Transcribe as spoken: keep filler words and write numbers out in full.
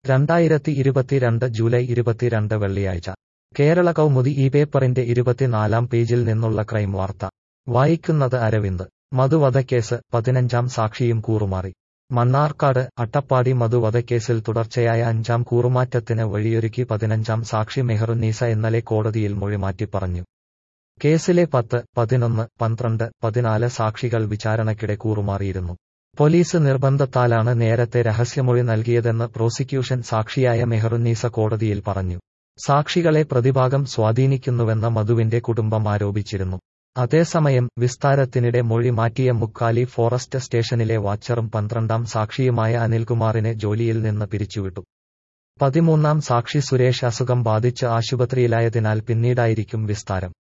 രണ്ടായിരത്തി ഇരുപത്തിരണ്ട് ജൂലൈ ഇരുപത്തിരണ്ട് വെള്ളിയാഴ്ച കേരള കൗമുദി ഈ പേപ്പറിന്റെ ഇരുപത്തിനാലാം പേജിൽ നിന്നുള്ള ക്രൈം വാർത്ത വായിക്കുന്നത് അരവിന്ദ്. മധുവധക്കേസ് പതിനഞ്ചാം സാക്ഷിയും കൂറുമാറി. മണ്ണാർക്കാട് അട്ടപ്പാടി മധുവധക്കേസിൽ തുടർച്ചയായ അഞ്ചാം കൂറുമാറ്റത്തിന് വഴിയൊരുക്കി പതിനഞ്ചാം സാക്ഷി മെഹറുന്നീസ ഇന്നലെ കോടതിയിൽ മൊഴിമാറ്റി പറഞ്ഞു. കേസിലെ പത്ത്, പതിനൊന്ന്, പന്ത്രണ്ട്, പതിനാല് സാക്ഷികൾ വിചാരണയ്ക്കിടെ കൂറുമാറിയിരുന്നു. പോലീസ് നിർബന്ധത്താലാണ് നേരത്തെ രഹസ്യമൊഴി നൽകിയതെന്ന് പ്രോസിക്യൂഷൻ സാക്ഷിയായ മെഹറുന്നീസ കോടതിയിൽ പറഞ്ഞു. സാക്ഷികളെ പ്രതിഭാഗം സ്വാധീനിക്കുന്നുവെന്ന് മധുവിന്റെ കുടുംബം ആരോപിച്ചിരുന്നു. അതേസമയം വിസ്താരത്തിനിടെ മൊഴി മാറ്റിയ മുക്കാലി ഫോറസ്റ്റ് സ്റ്റേഷനിലെ വാച്ചറും പന്ത്രണ്ടാം സാക്ഷിയുമായ അനിൽകുമാറിനെ ജോലിയിൽ നിന്ന് പിരിച്ചുവിട്ടു. പതിമൂന്നാം സാക്ഷി സുരേഷ് അസുഖം ബാധിച്ച് ആശുപത്രിയിലായതിനാൽ പിന്നീടായിരിക്കും വിസ്താരം.